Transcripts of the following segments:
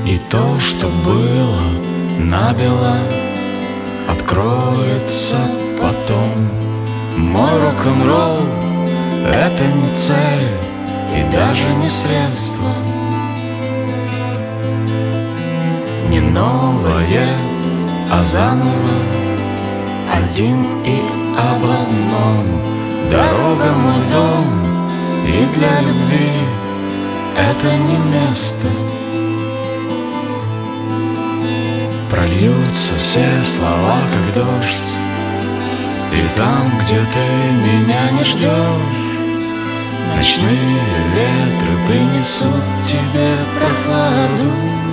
И то, что было набело, откроется потом. Мой рок-н-ролл — это не цель и даже не средство, не новое, а заново, один и об одном. Дорога — мой дом, и для любви это не место. Прольются все слова, как дождь, и там, где ты меня не ждешь, ночные ветры принесут тебе прохладу.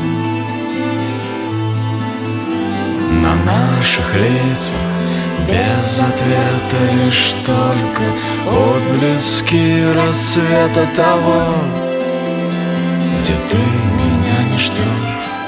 На наших лицах без ответа лишь только отблески рассвета того, где ты меня не ждешь.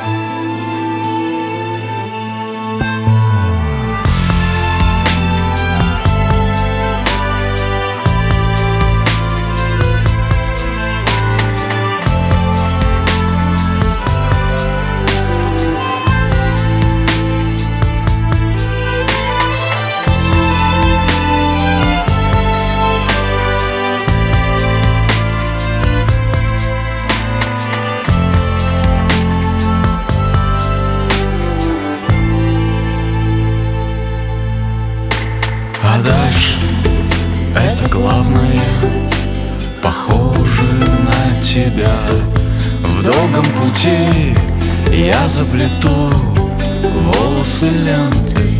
А дальше это главное, похоже на тебя. В долгом пути я заплету волосы лентой,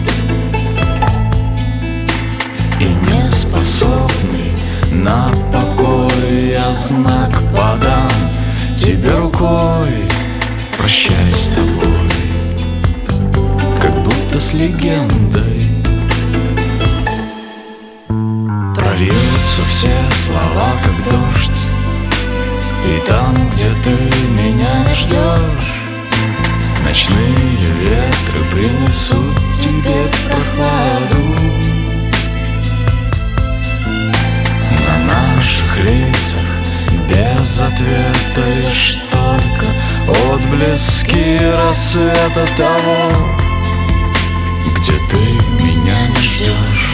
и не способный на покой я знак подам тебе рукой. Прощай с тобой, как будто с легендой. Прольются все слова, как дождь, и там, где ты меня не ждешь, ночные ветры принесут тебе прохладу. На наших лицах без ответа лишь только отблески рассвета того, где ты меня не ждешь.